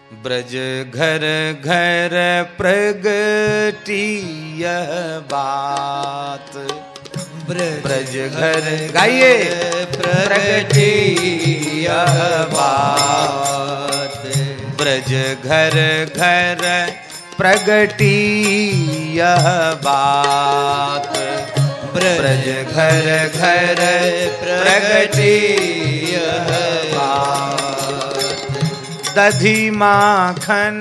ब्रज घर घर प्रगटी यह बात, ब्रज घर गाइए प्रगटी यह बात, ब्रज घर घर प्रगटी यह बात, ब्रज घर घर प्रगटी यह बात। दधी माखन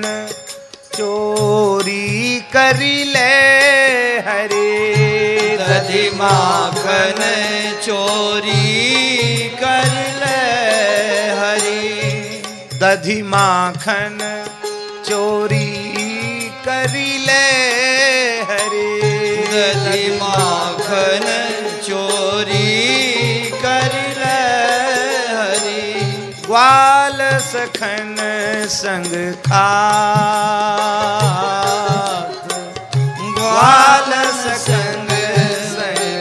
चोरी करी ले हरे, दधी माखन चोरी कर ले हरी, दधी माखन चोरी करी ले हरे, दधी माखन चोरी कर ले हरी, ग्वाल सखन संग खात, ग्वाल सखन संग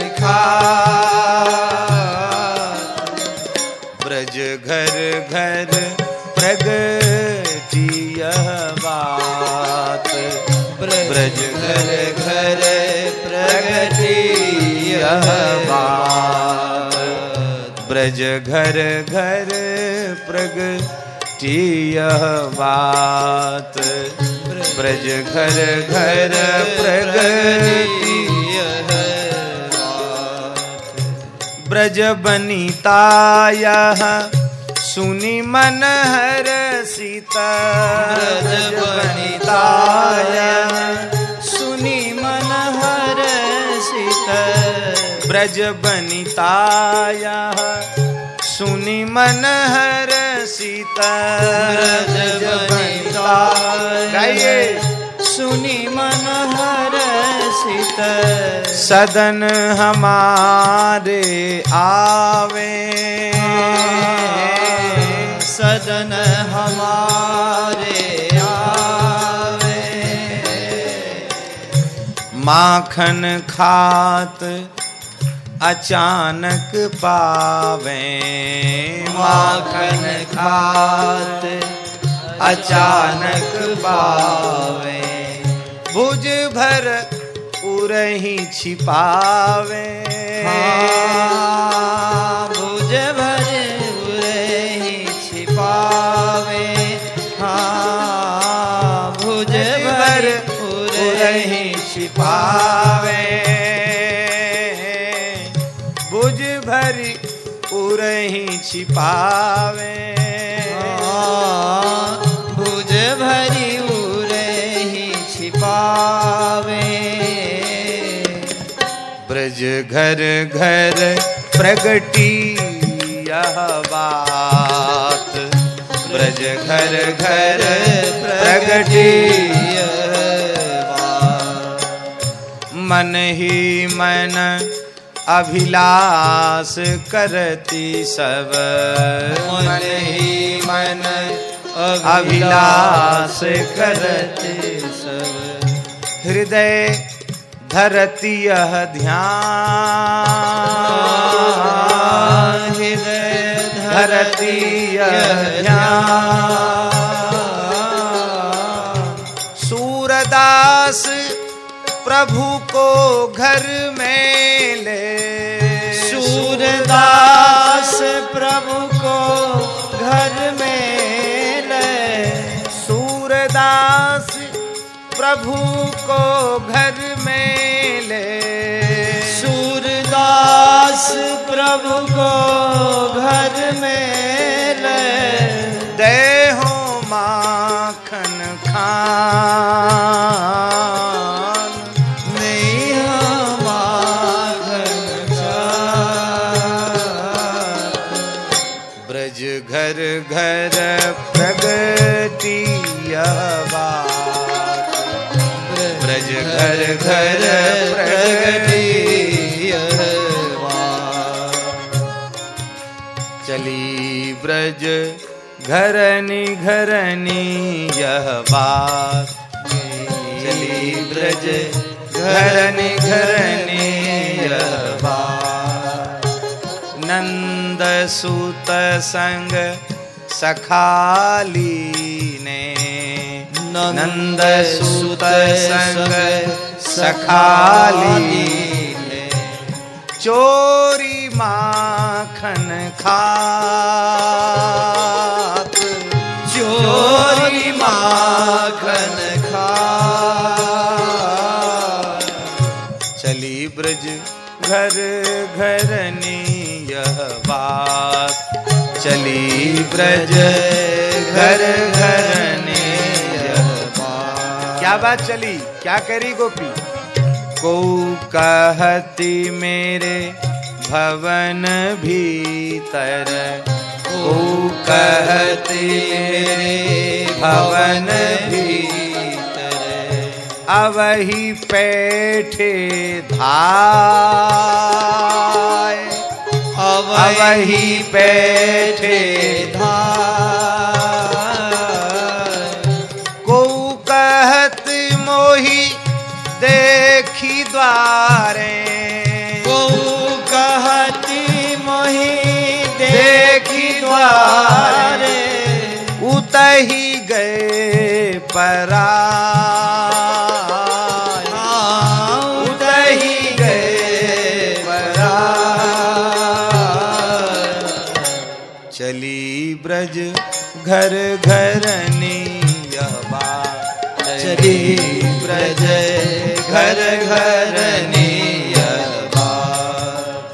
खात, ब्रज घर घर प्रगटी यह बात, ब्रज घर घर प्रगटी यह बात, ब्रज घर घर प्रगटी यह बात, ब्रज घर घर प्रगटी यह बात। ब्रज बनिता यह सुनी मन हर सीता, ब्रज बनिता यह सुनी मन हर सीता, ब्रज बनिता यह सुनी मन हर सीता, ब्रज बनिता गाइए सुनी मन हर सीता, सदन हमारे आवे, सदन हमारे आवे, माखन खात अचानक पावे, माखन खात अचानक पावे, भुज भर उरही छिपावे, भुज भर उरही छिपावे, भुज भर उरही छिपावे, भुज भरी उरही छिपावे, भुज भरी उरही छिपावे, ब्रज घर घर प्रगटी यह बात, ब्रज घर घर प्रगटी यह बात। मन ही मन अभिलाष करती सब, मन ही मन अभिलाष करती सब, हृदय धरती यह ध्यान, हृदय धरती यह ध्यान। सूरदास प्रभु को घर में ले, सूरदास प्रभु को घर में ले, सूरदास प्रभु को घर में ले, सूरदास प्रभु को घर में ले, देहो माखन खान, नेहा माखन खान, ब्रज घर घर प्रगटी यह बात, ब्रज घर घर प्रगटी यह बात। चली ब्रज घरनी घरनी यह बात, चली ब्रज घरनी घरनी यह बात। नंद सूत संग सखाली ने, नंद सुत संग सखाली है, चोरी माखन खात, चोरी माखन खात। चली ब्रज घर घरनी यह बात, चली ब्रज घर घरनी यह बात। क्या बात चली, क्या करी गोपी? को कहती मेरे भवन भीतर, को कहती मेरे भवन भीतर, अवही पैठे धाय, अवही पैठे धाय। को कहती मोही देखी द्वारे, को कहती मोही देखी द्वारे, उतही गए पराय, उतही गए पराय। चली ब्रज घर घरनी यह बात, चली ब्रज घर घरनी यह बात।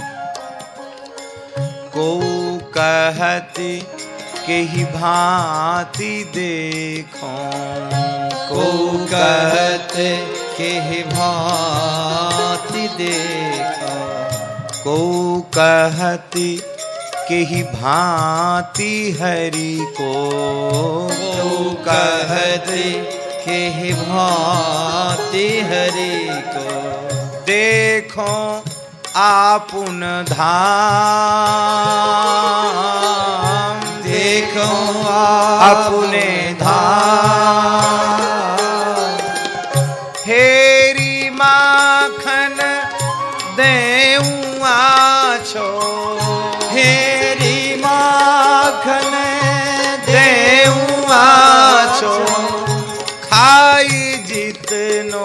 को कहती केहि भांति देखो, को कहते केहि भांति देखो, को कहती केहि भांति हरि को, को कहते केहि भांति हरि को। देखो आपुन धाम, देखो अपने धाम। फेरी माखन देऊँ आछो, फेरी माखन देऊँ आछो, खाई जितनो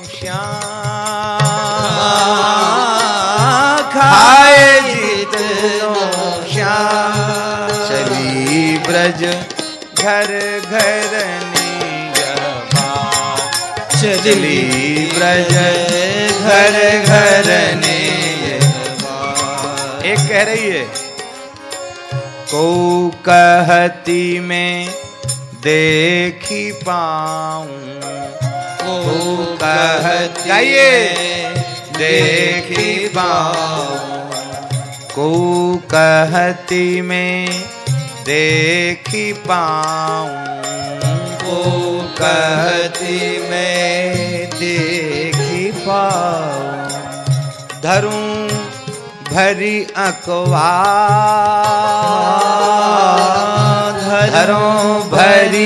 श्याम, खाए जितनो श्याम। चली ब्रज घर घरनी यह बात, चली ब्रज घर घरनी यह बात। एक कह रही है, को कहती मैं देखी पाऊं, को कहती गाइए, देखी पाऊं। को कहती मैं देखी पाऊं, को कहती मैं देखी पाऊं। धरूं भरी अखबार, धरूं भरी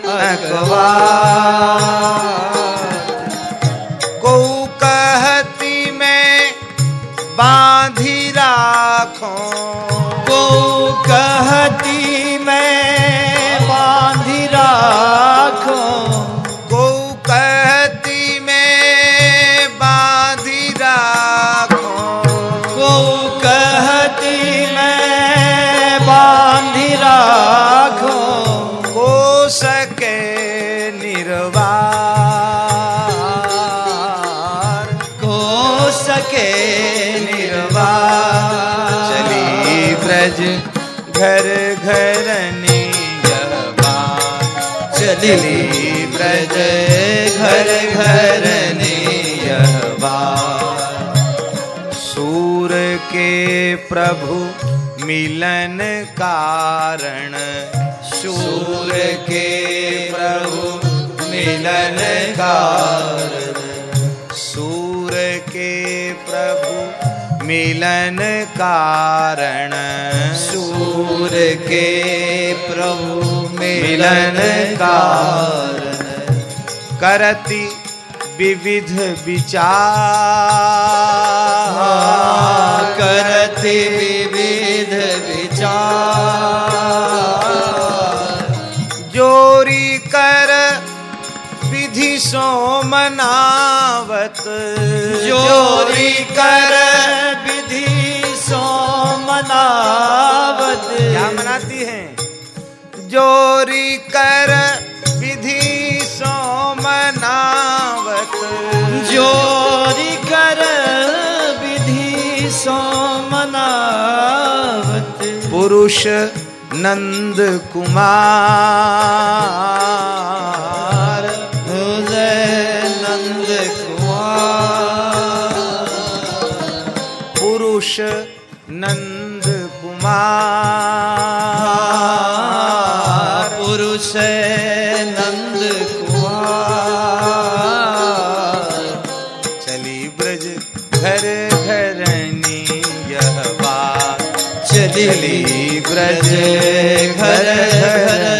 अखबार। को कहती मैं बांधी राखो, को कहती मैं बांधी राखो, को कहती मैं बांधी राखो, को कहती मैं बांधी राखो। को सके निर्वार, को सके निर्वार। चली ब्रज घर घरनी यह बात, चली ब्रज घर घरनी यह बात। सूर के प्रभु मिलन कारण, सूर के प्रभु मिलन कारण, सूर के प्रभु मिलन कारण, सूर के प्रभु मिलन कारण। करती विविध विचार, करती विविध विचार। जोरी कर विधि सो मनावत, जोरी कर विधि सो मनावत। क्या मनाती हैं? जोरी कर विधि सो मनावत, जोरी कर विधि सो मनावत। पुरुष नंद कुमार, नंद कुमार। पुरुष नंद कुमार, पुरुष नंद कुमार। चली ब्रज घर घरनी यह बात, चली ब्रज घर घर